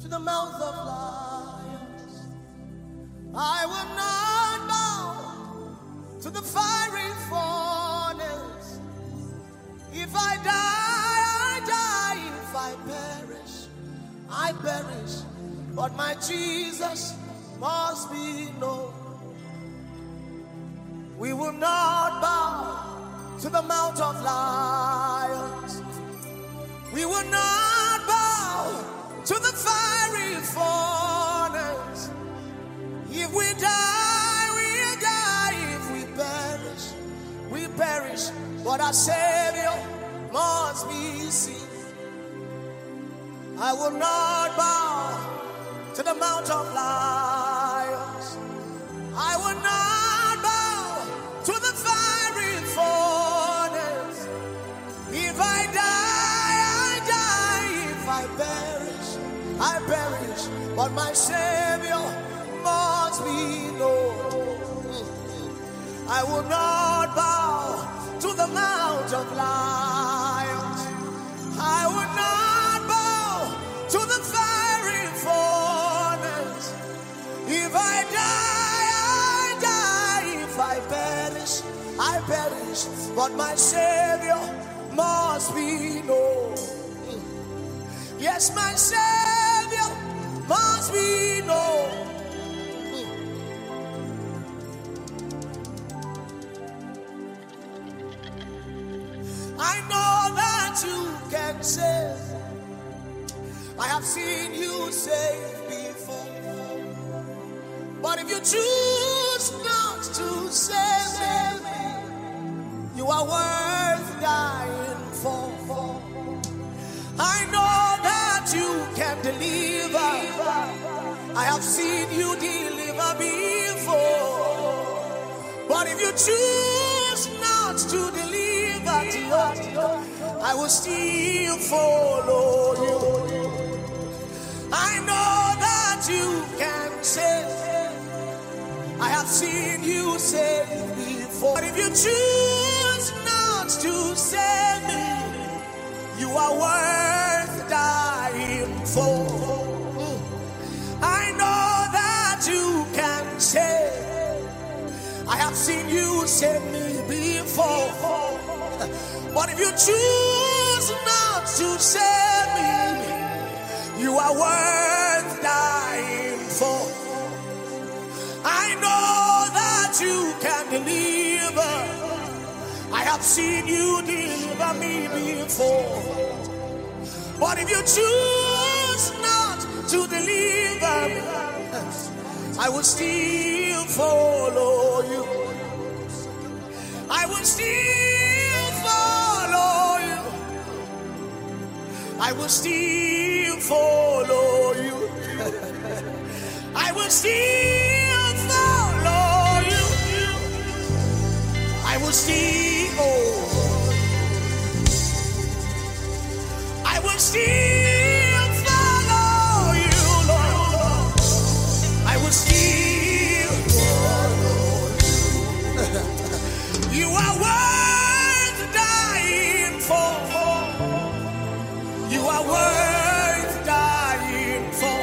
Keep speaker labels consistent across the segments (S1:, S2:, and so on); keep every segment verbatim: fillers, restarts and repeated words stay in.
S1: to the mouth of lions. I will not bow to the fiery furnace. If I die, I die. If I perish, I perish. But my Jesus must be known. We will not bow to the mount of lions. We will not bow to the fiery furnace. If we die, we die. If we perish, we perish. But our Savior must be seen. I will not bow to the mount of lions. I will not bow to the fiery furnace. If I die, I die. If I perish, I perish. But my Savior must be known. I will not bow to the mount of lions. I will not bow to the fiery furnace. If I die, I die. If I perish, I perish. But my Savior must be known. Yes, my Savior must be known. I know that you can save. I have seen you save before. But if you choose not to save me, you are worth dying for. I know that you can deliver. I have seen you deliver before. But if you choose not to deliver, I will still follow you. I know that you can save. I have seen you save before. But if you choose not to save me, you are worth dying for. I know that you can save. I have seen you save me before. But if you choose not to save me, you are worth dying for. I know that you can deliver. I have seen you deliver me before. But if you choose not to deliver me, I will still follow you. I will still follow you. I will still follow you. I will still follow you. I will still, oh, I will still follow you, Lord. I will still follow you. You are worth dying for. You are worth dying for.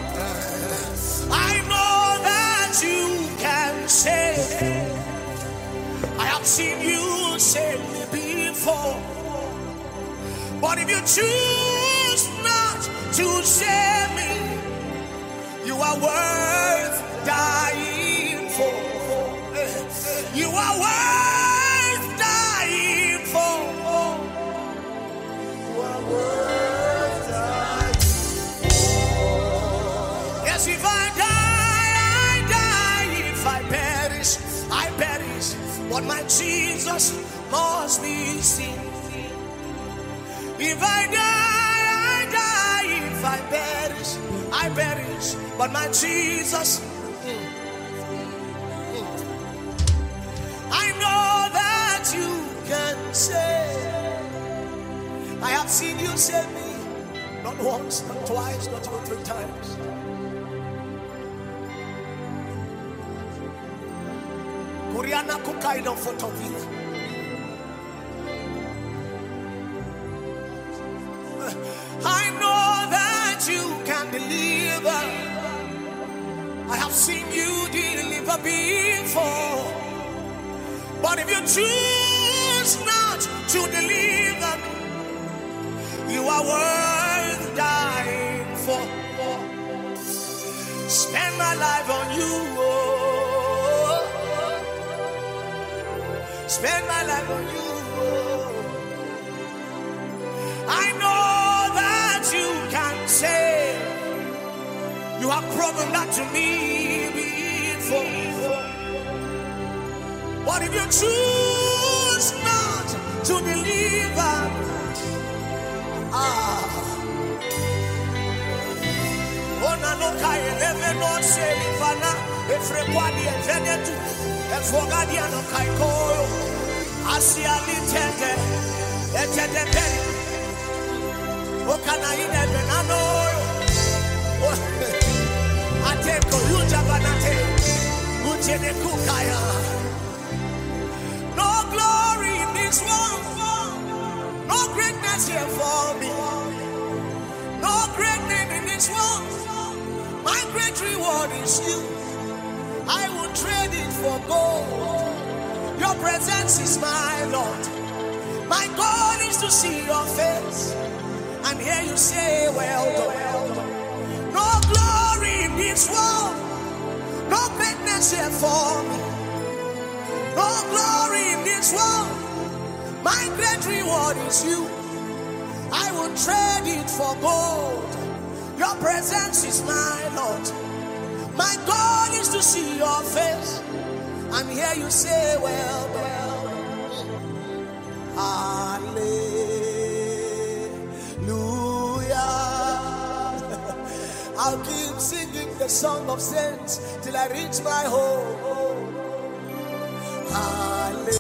S1: I know that you can save. I have seen you save me before. But if you choose not to save me, you are worth dying for. You are worth dying for. You are worth dying for. Yes, if I die, I die. If I perish, I perish. But my Jesus must be seen. If I die, I die. If I perish, I perish. But my Jesus, I know that you can save. I have seen you save me. Not once, not twice, not two or three times. Kuriana kukaida fotovila. I know that you can believe. have seen you deliver before. But if you choose not to deliver me, you are worth dying for. Spend my life on you. Oh. Spend my life on you. Oh. I know that you can save. You have proven that to me before. But if you choose not to deliver, ah, ona no kai eleven no se livana efrekwadi evenetu efogadi no kai koyo asia litende etede peri okana ine benano ateko yuja banate uchene kukaya. No glory in this world, no greatness here for me, no great name in this world. My great reward is you. I will trade it for gold. Your presence is my Lord. My goal is to see your face and hear you say, well done. No glory in this world, no greatness here for me, no glory in this world. My great reward is you. I will trade it for gold. Your presence is my Lord. My goal is to see your face and hear you say, well done. Hallelujah. I'll keep singing the song of saints till I reach my home. Hallelujah.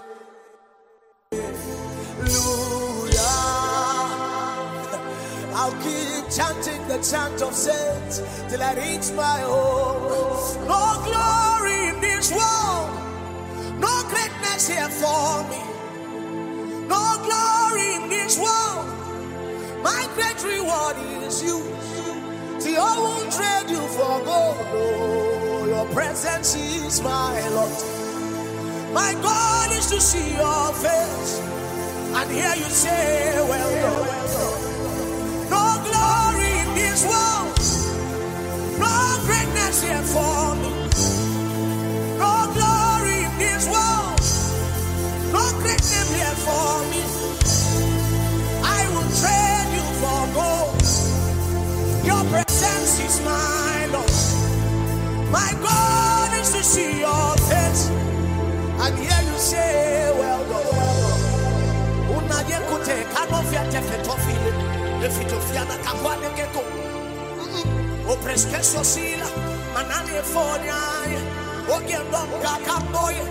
S1: I'll keep chanting the chant of saints till I reach my home. No glory in this world, no greatness here for me, no glory in this world. My great reward is you. See, I won't trade you for gold. Oh, your presence is my Lord. My God is to see your face and hear you say, well done. No glory in this world, no greatness here for me, no glory in this world, no great name here for me. I will trade you for gold. Your presence is my Lord. My God is to see your face and hear you say, well done. Una yekute kanofia tefetofile. Efitofiana kakwane keko. O preskeso sila manani efonia. Ogendo kakamboye.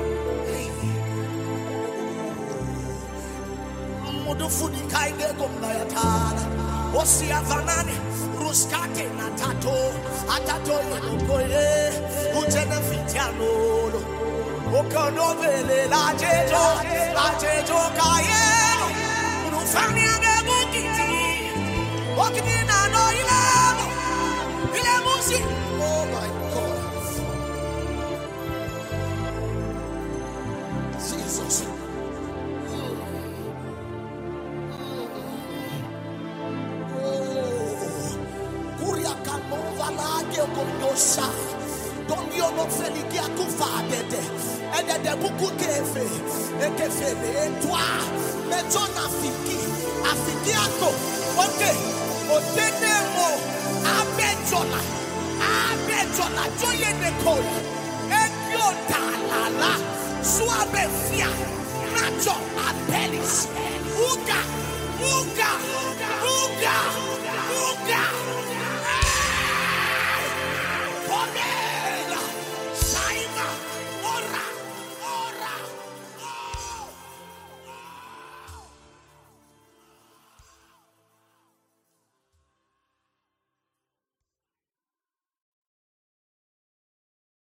S1: Mudufudi kaige gomba yatala. Osia vanani ruskate na tato. Atato yokoye. Utene fitiano. Okonovele la jejo. La jejo kaye. Unufani age bukiti. Walking in and know you love. Oh my God. Jesus. Kuria kanova lage okondosa. Don't you know Felicia Kufadete? And the Buku Kefe, Ekefe, Etwa, Metona Fiki, Afikiako, okay, Otenemo, Abetona, Abetona, Joye Nekoya, Ekyota Lala, Suabefia, Nacho, Apelis, Uga, Uga, Uga, Uga, Pomela, Saima, Ora, Ora, oh.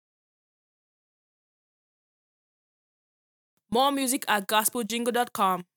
S2: More music at gospel jingle dot com.